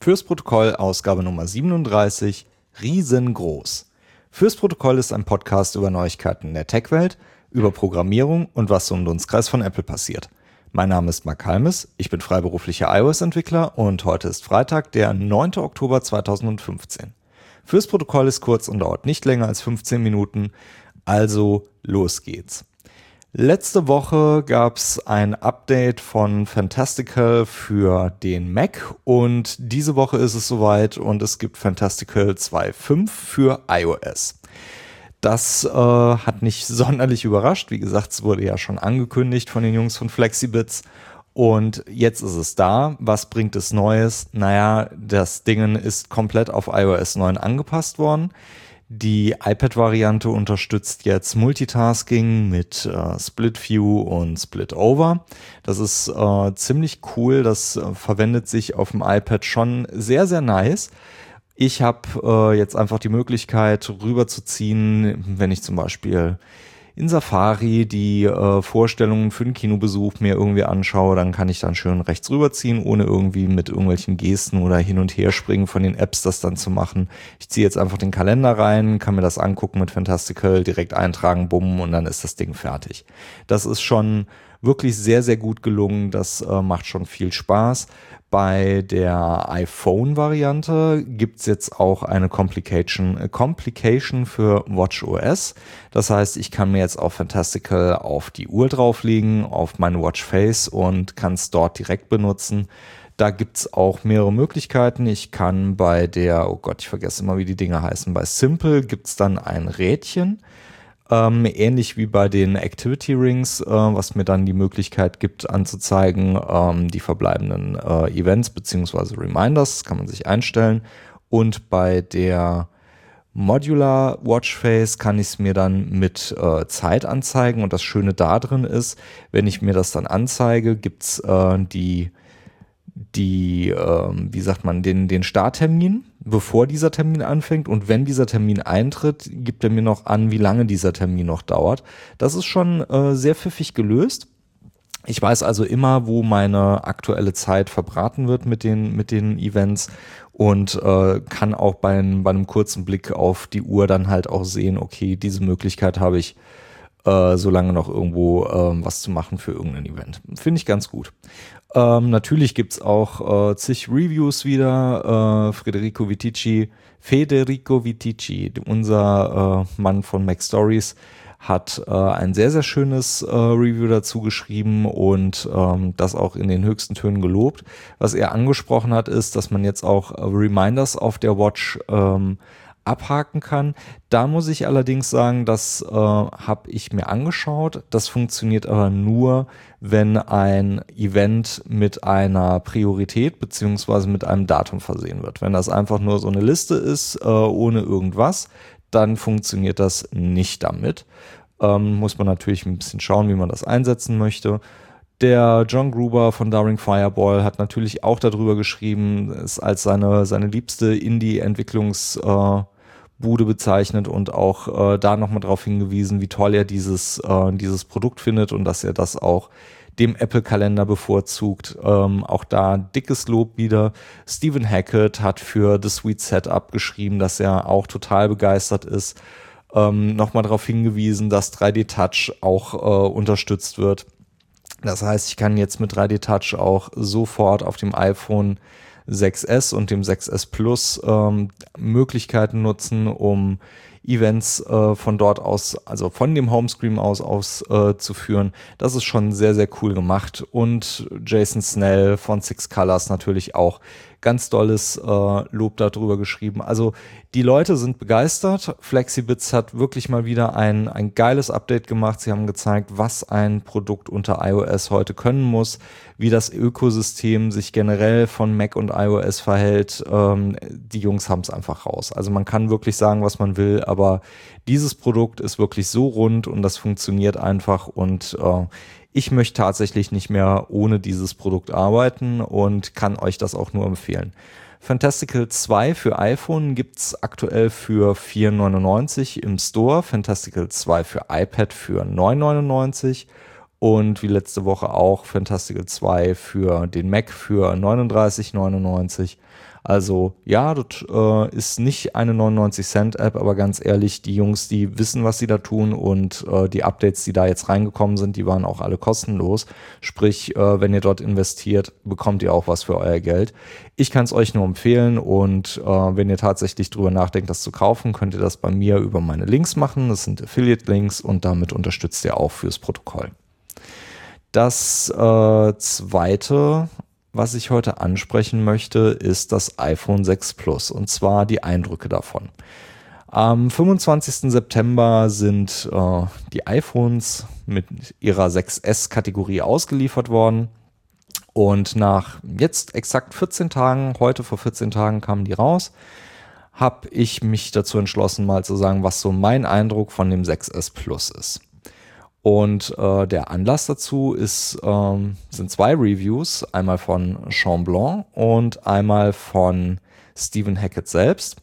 Fürs Protokoll Ausgabe Nummer 37, riesengroß. Fürs Protokoll ist ein Podcast über Neuigkeiten der Tech-Welt, über Programmierung und was so im Dunstkreis von Apple passiert. Mein Name ist Mark Halmes, ich bin freiberuflicher iOS-Entwickler und heute ist Freitag, der 9. Oktober 2015. Fürs Protokoll ist kurz und dauert nicht länger als 15 Minuten, also los geht's. Letzte Woche gab es ein Update von Fantastical für den Mac und diese Woche ist es soweit und es gibt Fantastical 2.5 für iOS. Das hat nicht sonderlich überrascht. Wie gesagt, es wurde ja schon angekündigt von den Jungs von Flexibits und jetzt ist es da. Was bringt es Neues? Naja, das Ding ist komplett auf iOS 9 angepasst worden. Die iPad-Variante unterstützt jetzt Multitasking mit Split View und Split Over. Das ist ziemlich cool. Das verwendet sich auf dem iPad schon sehr, sehr nice. Ich habe jetzt einfach die Möglichkeit rüberzuziehen, wenn ich zum Beispiel in Safari die Vorstellungen für den Kinobesuch mir irgendwie anschaue, dann kann ich dann schön rechts rüberziehen, ohne irgendwie mit irgendwelchen Gesten oder hin und her springen von den Apps das dann zu machen. Ich ziehe jetzt einfach den Kalender rein, kann mir das angucken mit Fantastical, direkt eintragen, bumm, und dann ist das Ding fertig. Das ist schon wirklich sehr, sehr gut gelungen. Das macht schon viel Spaß. Bei der iPhone-Variante gibt's jetzt auch eine Complication für WatchOS. Das heißt, ich kann mir jetzt auch Fantastical auf die Uhr drauflegen, auf meine Watch Face und kann es dort direkt benutzen. Da gibt's auch mehrere Möglichkeiten. Ich kann bei der, oh Gott, ich vergesse immer, wie die Dinge heißen, bei Simple gibt's dann ein Rädchen. Ähnlich wie bei den Activity Rings, was mir dann die Möglichkeit gibt anzuzeigen, die verbleibenden Events bzw. Reminders, das kann man sich einstellen. Und bei der Modular Watchface kann ich es mir dann mit Zeit anzeigen. Und das Schöne da drin ist, wenn ich mir das dann anzeige, gibt's den Starttermin, bevor dieser Termin anfängt, und wenn dieser Termin eintritt, gibt er mir noch an, wie lange dieser Termin noch dauert. Das ist schon sehr pfiffig gelöst. Ich weiß also immer, wo meine aktuelle Zeit verbraten wird mit den Events und kann auch bei einem kurzen Blick auf die Uhr dann halt auch sehen, okay, diese Möglichkeit habe ich, solange noch irgendwo was zu machen für irgendein Event. Finde ich ganz gut. Natürlich gibt's auch zig Reviews wieder. Federico Viticci, unser Mann von Mac Stories, hat ein sehr, sehr schönes Review dazu geschrieben und das auch in den höchsten Tönen gelobt. Was er angesprochen hat, ist, dass man jetzt auch Reminders auf der Watch abhaken kann. Da muss ich allerdings sagen, das habe ich mir angeschaut. Das funktioniert aber nur, wenn ein Event mit einer Priorität beziehungsweise mit einem Datum versehen wird. Wenn das einfach nur so eine Liste ist, ohne irgendwas, dann funktioniert das nicht damit. Muss man natürlich ein bisschen schauen, wie man das einsetzen möchte. Der John Gruber von Daring Fireball hat natürlich auch darüber geschrieben, es als seine liebste Indie-Entwicklungsbude bezeichnet und auch da nochmal darauf hingewiesen, wie toll er dieses Produkt findet und dass er das auch dem Apple-Kalender bevorzugt. Auch da dickes Lob wieder. Stephen Hackett hat für The Sweet Setup geschrieben, dass er auch total begeistert ist. Nochmal darauf hingewiesen, dass 3D Touch auch unterstützt wird. Das heißt, ich kann jetzt mit 3D Touch auch sofort auf dem iPhone 6S und dem 6S Plus Möglichkeiten nutzen, um Events von dort aus, also von dem Homescreen aus zu führen. Das ist schon sehr, sehr cool gemacht. Und Jason Snell von Six Colors natürlich auch ganz dolles Lob darüber geschrieben. Also die Leute sind begeistert. Flexibits hat wirklich mal wieder ein geiles Update gemacht. Sie haben gezeigt, was ein Produkt unter iOS heute können muss, wie das Ökosystem sich generell von Mac und iOS verhält. Die Jungs haben es einfach raus. Also man kann wirklich sagen, was man will, aber dieses Produkt ist wirklich so rund und das funktioniert einfach und ich möchte tatsächlich nicht mehr ohne dieses Produkt arbeiten und kann euch das auch nur empfehlen. Fantastical 2 für iPhone gibt's aktuell für 4,99 im Store, Fantastical 2 für iPad für 9,99 Und wie letzte Woche auch Fantastical 2 für den Mac für 39,99. Also ja, das ist nicht eine 99-Cent-App, aber ganz ehrlich, die Jungs, die wissen, was sie da tun und die Updates, die da jetzt reingekommen sind, die waren auch alle kostenlos. Sprich, wenn ihr dort investiert, bekommt ihr auch was für euer Geld. Ich kann es euch nur empfehlen und wenn ihr tatsächlich drüber nachdenkt, das zu kaufen, könnt ihr das bei mir über meine Links machen. Das sind Affiliate-Links und damit unterstützt ihr auch fürs Protokoll. Das zweite, was ich heute ansprechen möchte, ist das iPhone 6 Plus und zwar die Eindrücke davon. Am 25. September sind die iPhones mit ihrer 6S-Kategorie ausgeliefert worden und nach jetzt exakt 14 Tagen, heute vor 14 Tagen kamen die raus, habe ich mich dazu entschlossen, mal zu sagen, was so mein Eindruck von dem 6S Plus ist. Und der Anlass dazu sind zwei Reviews, einmal von Sean Blanc und einmal von Stephen Hackett selbst.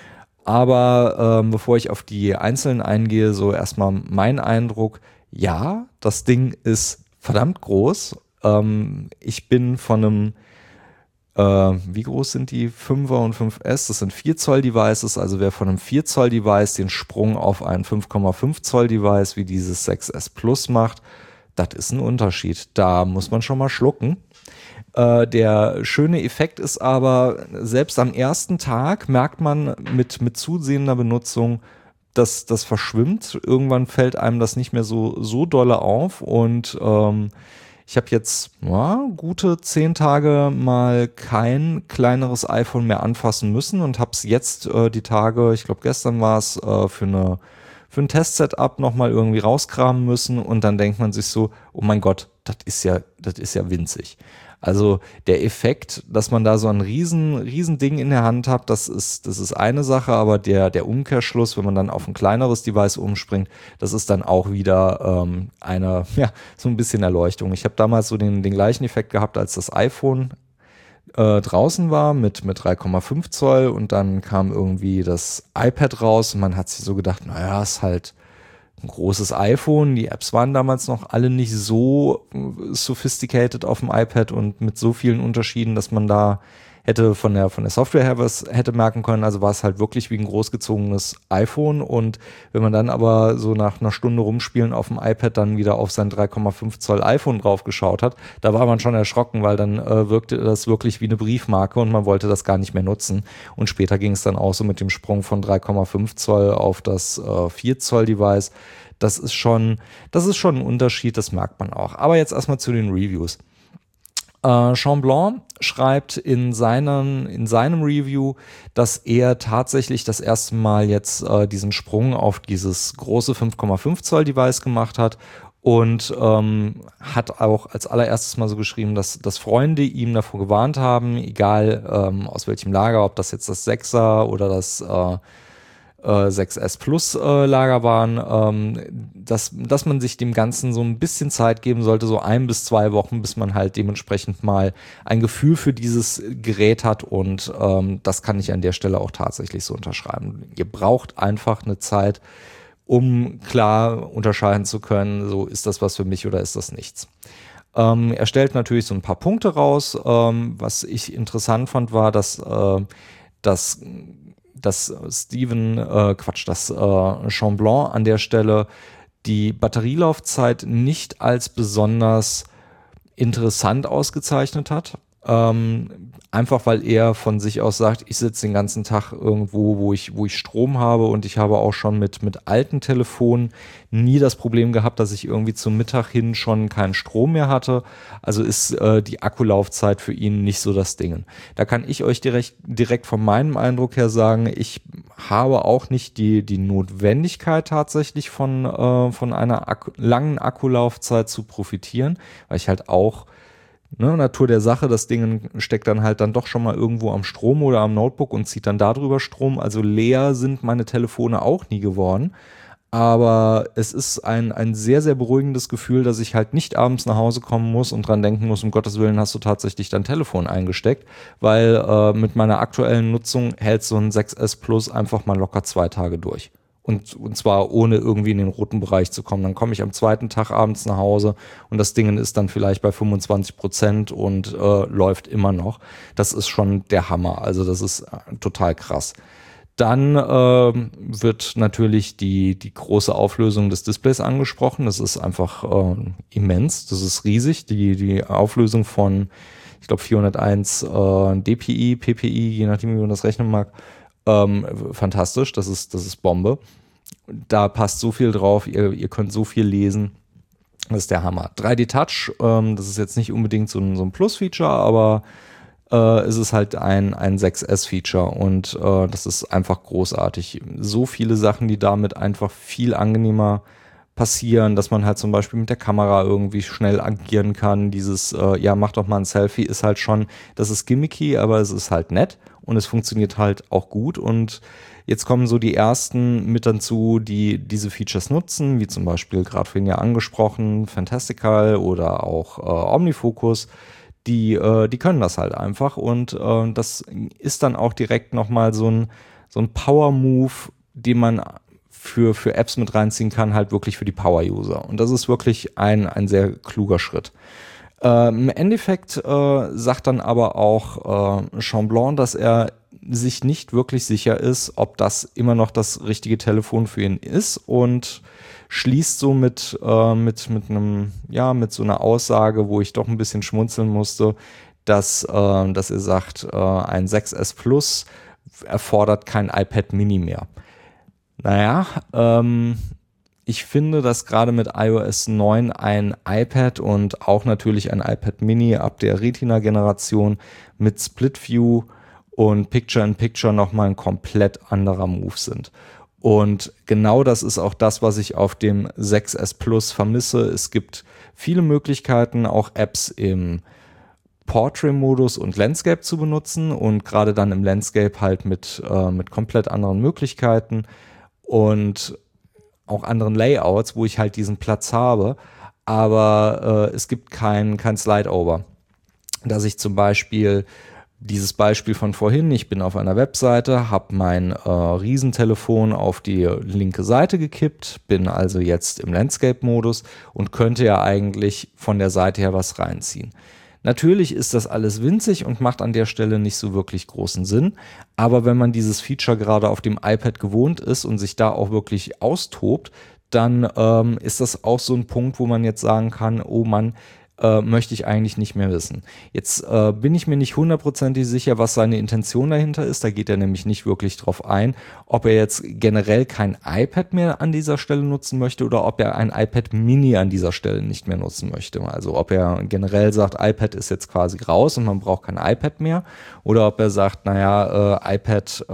Aber bevor ich auf die einzelnen eingehe, so erstmal mein Eindruck, ja, das Ding ist verdammt groß. Ich bin von einem wie groß sind die 5er und 5S? Das sind 4 Zoll Devices, also wer von einem 4 Zoll Device den Sprung auf ein 5,5 Zoll Device wie dieses 6S Plus macht, das ist ein Unterschied. Da muss man schon mal schlucken. Der schöne Effekt ist aber, selbst am ersten Tag merkt man mit zusehender Benutzung, dass das verschwimmt. Irgendwann fällt einem das nicht mehr so dolle auf und ich habe jetzt gute 10 Tage mal kein kleineres iPhone mehr anfassen müssen und habe es jetzt die Tage, ich glaube gestern war es, für ein Test-Setup nochmal irgendwie rauskramen müssen und dann denkt man sich so, oh mein Gott, das ist ja winzig. Also der Effekt, dass man da so ein riesen Ding in der Hand hat, das ist eine Sache, aber der Umkehrschluss, wenn man dann auf ein kleineres Device umspringt, das ist dann auch wieder so ein bisschen Erleuchtung. Ich habe damals so den gleichen Effekt gehabt, als das iPhone draußen war mit 3,5 Zoll und dann kam irgendwie das iPad raus und man hat sich so gedacht, naja, ist halt ein großes iPhone. Die Apps waren damals noch alle nicht so sophisticated auf dem iPad und mit so vielen Unterschieden, dass man da hätte von der Software her was hätte merken können. Also war es halt wirklich wie ein großgezogenes iPhone. Und wenn man dann aber so nach einer Stunde Rumspielen auf dem iPad dann wieder auf sein 3,5 Zoll iPhone drauf geschaut hat, da war man schon erschrocken, weil dann wirkte das wirklich wie eine Briefmarke und man wollte das gar nicht mehr nutzen. Und später ging es dann auch so mit dem Sprung von 3,5 Zoll auf das 4 Zoll Device. Das ist schon ein Unterschied, das merkt man auch. Aber jetzt erstmal zu den Reviews. Sean Blanc schreibt in seinem Review, dass er tatsächlich das erste Mal jetzt diesen Sprung auf dieses große 5,5 Zoll Device gemacht hat und hat auch als allererstes mal so geschrieben, dass Freunde ihm davor gewarnt haben, egal aus welchem Lager, ob das jetzt das 6er oder das 6S Plus Lager waren, dass man sich dem Ganzen so ein bisschen Zeit geben sollte, so 1 bis 2 Wochen, bis man halt dementsprechend mal ein Gefühl für dieses Gerät hat und das kann ich an der Stelle auch tatsächlich so unterschreiben. Ihr braucht einfach eine Zeit, um klar unterscheiden zu können, so ist das was für mich oder ist das nichts. Er stellt natürlich so ein paar Punkte raus. Was ich interessant fand, war, dass Sean Blanc an der Stelle die Batterielaufzeit nicht als besonders interessant ausgezeichnet hat. Einfach weil er von sich aus sagt, ich sitze den ganzen Tag irgendwo, wo ich Strom habe und ich habe auch schon mit alten Telefonen nie das Problem gehabt, dass ich irgendwie zum Mittag hin schon keinen Strom mehr hatte. Also ist die Akkulaufzeit für ihn nicht so das Ding. Da kann ich euch direkt von meinem Eindruck her sagen, ich habe auch nicht die Notwendigkeit tatsächlich von einer langen Akkulaufzeit zu profitieren, weil ich halt auch Natur der Sache, das Ding steckt dann halt dann doch schon mal irgendwo am Strom oder am Notebook und zieht dann darüber Strom. Also leer sind meine Telefone auch nie geworden. Aber es ist ein sehr, sehr beruhigendes Gefühl, dass ich halt nicht abends nach Hause kommen muss und dran denken muss, um Gottes Willen hast du tatsächlich dein Telefon eingesteckt, weil mit meiner aktuellen Nutzung hält so ein 6S Plus einfach mal locker 2 Tage durch. Und zwar ohne irgendwie in den roten Bereich zu kommen. Dann komme ich am zweiten Tag abends nach Hause und das Ding ist dann vielleicht bei 25% und läuft immer noch. Das ist schon der Hammer. Also das ist total krass. Dann wird natürlich die große Auflösung des Displays angesprochen. Das ist einfach immens. Das ist riesig. Die Auflösung von, ich glaube, 401 dpi, ppi, je nachdem, wie man das rechnen mag. Fantastisch, das ist Bombe. Da passt so viel drauf, ihr könnt so viel lesen. Das ist der Hammer. 3D Touch, das ist jetzt nicht unbedingt so ein Plus-Feature, aber es ist halt ein 6S-Feature und das ist einfach großartig. So viele Sachen, die damit einfach viel angenehmer passieren, dass man halt zum Beispiel mit der Kamera irgendwie schnell agieren kann. Dieses, mach doch mal ein Selfie, ist halt schon, das ist gimmicky, aber es ist halt nett und es funktioniert halt auch gut. Und jetzt kommen so die ersten mit dazu, die diese Features nutzen, wie zum Beispiel gerade vorhin ja angesprochen, Fantastical oder auch OmniFocus. Die können das halt einfach und das ist dann auch direkt nochmal so ein Power-Move, den man für Apps mit reinziehen kann, halt wirklich für die Power-User. Und das ist wirklich ein sehr kluger Schritt. Im Endeffekt sagt dann aber auch Chamblon, dass er sich nicht wirklich sicher ist, ob das immer noch das richtige Telefon für ihn ist und schließt so mit so einer Aussage, wo ich doch ein bisschen schmunzeln musste, dass er sagt, ein 6S Plus erfordert kein iPad Mini mehr. Naja, ich finde, dass gerade mit iOS 9 ein iPad und auch natürlich ein iPad Mini ab der Retina-Generation mit Split View und Picture-in-Picture nochmal ein komplett anderer Move sind. Und genau das ist auch das, was ich auf dem 6S Plus vermisse. Es gibt viele Möglichkeiten, auch Apps im Portrait-Modus und Landscape zu benutzen und gerade dann im Landscape halt mit komplett anderen Möglichkeiten und auch anderen Layouts, wo ich halt diesen Platz habe. Aber es gibt kein Slide-Over. Dass ich zum Beispiel dieses Beispiel von vorhin, ich bin auf einer Webseite, habe mein Riesentelefon auf die linke Seite gekippt, bin also jetzt im Landscape-Modus und könnte ja eigentlich von der Seite her was reinziehen. Natürlich ist das alles winzig und macht an der Stelle nicht so wirklich großen Sinn, aber wenn man dieses Feature gerade auf dem iPad gewohnt ist und sich da auch wirklich austobt, dann ist das auch so ein Punkt, wo man jetzt sagen kann, oh Mann, möchte ich eigentlich nicht mehr wissen. Jetzt bin ich mir nicht hundertprozentig sicher, was seine Intention dahinter ist. Da geht er nämlich nicht wirklich drauf ein, ob er jetzt generell kein iPad mehr an dieser Stelle nutzen möchte oder ob er ein iPad Mini an dieser Stelle nicht mehr nutzen möchte. Also ob er generell sagt, iPad ist jetzt quasi raus und man braucht kein iPad mehr oder ob er sagt, iPad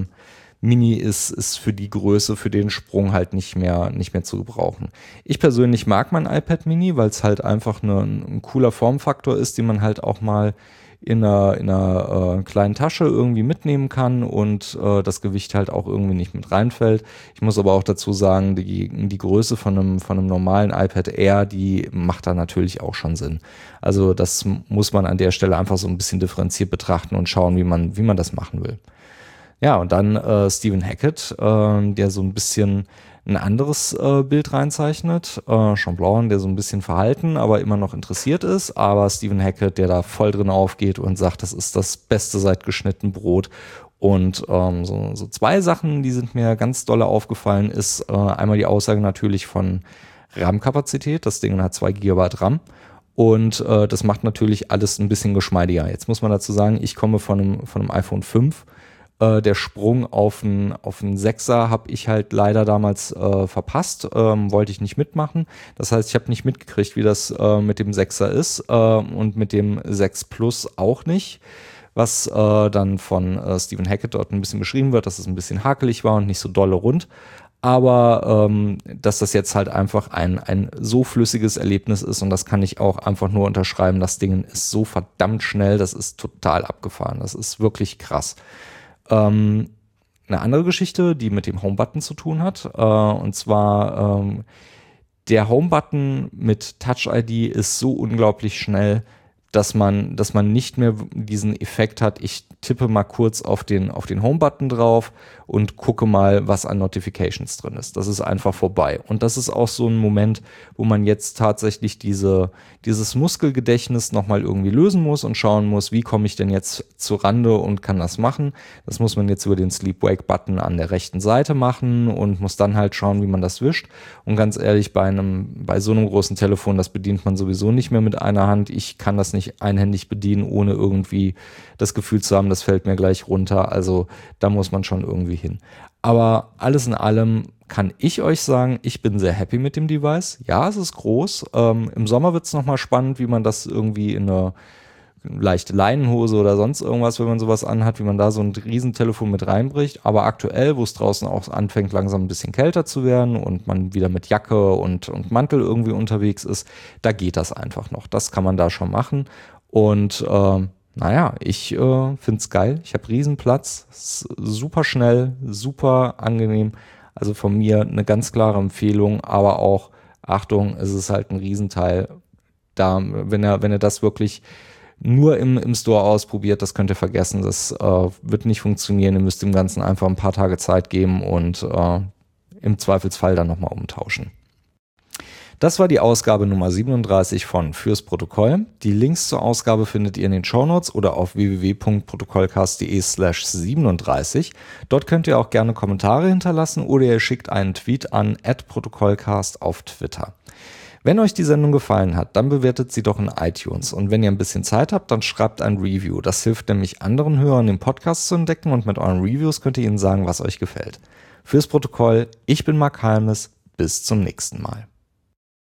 Mini ist für die Größe, für den Sprung halt nicht mehr zu gebrauchen. Ich persönlich mag mein iPad Mini, weil es halt einfach ein cooler Formfaktor ist, den man halt auch mal in einer kleinen Tasche irgendwie mitnehmen kann und das Gewicht halt auch irgendwie nicht mit reinfällt. Ich muss aber auch dazu sagen, die Größe von einem normalen iPad Air, die macht da natürlich auch schon Sinn. Also das muss man an der Stelle einfach so ein bisschen differenziert betrachten und schauen, wie man das machen will. Ja, und dann Stephen Hackett, der so ein bisschen ein anderes Bild reinzeichnet. Chamblon, der so ein bisschen verhalten, aber immer noch interessiert ist. Aber Stephen Hackett, der da voll drin aufgeht und sagt, das ist das Beste seit geschnitten Brot. Und so zwei Sachen, die sind mir ganz dolle aufgefallen, ist einmal die Aussage natürlich von RAM-Kapazität. Das Ding hat 2 GB RAM. Und das macht natürlich alles ein bisschen geschmeidiger. Jetzt muss man dazu sagen, ich komme von einem iPhone 5. Der Sprung auf einen 6er habe ich halt leider damals verpasst, wollte ich nicht mitmachen. Das heißt, ich habe nicht mitgekriegt, wie das mit dem 6er ist und mit dem 6 Plus auch nicht, was dann von Stephen Hackett dort ein bisschen beschrieben wird, dass es ein bisschen hakelig war und nicht so dolle rund. Aber dass das jetzt halt einfach ein so flüssiges Erlebnis ist und das kann ich auch einfach nur unterschreiben, das Ding ist so verdammt schnell, das ist total abgefahren, das ist wirklich krass. Eine andere Geschichte, die mit dem Home-Button zu tun hat, und zwar der Home-Button mit Touch-ID ist so unglaublich schnell, dass man nicht mehr diesen Effekt hat, ich tippe mal kurz auf den Home-Button drauf und gucke mal, was an Notifications drin ist. Das ist einfach vorbei. Und das ist auch so ein Moment, wo man jetzt tatsächlich dieses Muskelgedächtnis nochmal irgendwie lösen muss und schauen muss, wie komme ich denn jetzt zu Rande und kann das machen. Das muss man jetzt über den Sleep-Wake-Button an der rechten Seite machen und muss dann halt schauen, wie man das wischt. Und ganz ehrlich, bei so einem großen Telefon, das bedient man sowieso nicht mehr mit einer Hand. Ich kann das nicht einhändig bedienen, ohne irgendwie das Gefühl zu haben, das fällt mir gleich runter. Also da muss man schon irgendwie hin. Aber alles in allem kann ich euch sagen, ich bin sehr happy mit dem Device. Ja, es ist groß. Im Sommer wird es nochmal spannend, wie man das irgendwie in eine leichte Leinenhose oder sonst irgendwas, wenn man sowas anhat, wie man da so ein Riesentelefon mit reinbricht. Aber aktuell, wo es draußen auch anfängt, langsam ein bisschen kälter zu werden und man wieder mit Jacke und Mantel irgendwie unterwegs ist, da geht das einfach noch. Das kann man da schon machen. Und ich finde es geil. Ich habe Riesenplatz, super schnell, super angenehm. Also von mir eine ganz klare Empfehlung, aber auch, Achtung, es ist halt ein Riesenteil. Da, wenn er das wirklich nur im Store ausprobiert, das könnt ihr vergessen. Das wird nicht funktionieren. Ihr müsst dem Ganzen einfach ein paar Tage Zeit geben und im Zweifelsfall dann nochmal umtauschen. Das war die Ausgabe Nummer 37 von Fürs Protokoll. Die Links zur Ausgabe findet ihr in den Shownotes oder auf www.protokollcast.de/37. Dort könnt ihr auch gerne Kommentare hinterlassen oder ihr schickt einen Tweet an @protokollcast auf Twitter. Wenn euch die Sendung gefallen hat, dann bewertet sie doch in iTunes. Und wenn ihr ein bisschen Zeit habt, dann schreibt ein Review. Das hilft nämlich anderen Hörern, den Podcast zu entdecken und mit euren Reviews könnt ihr ihnen sagen, was euch gefällt. Fürs Protokoll, ich bin Mark Halmes. Bis zum nächsten Mal.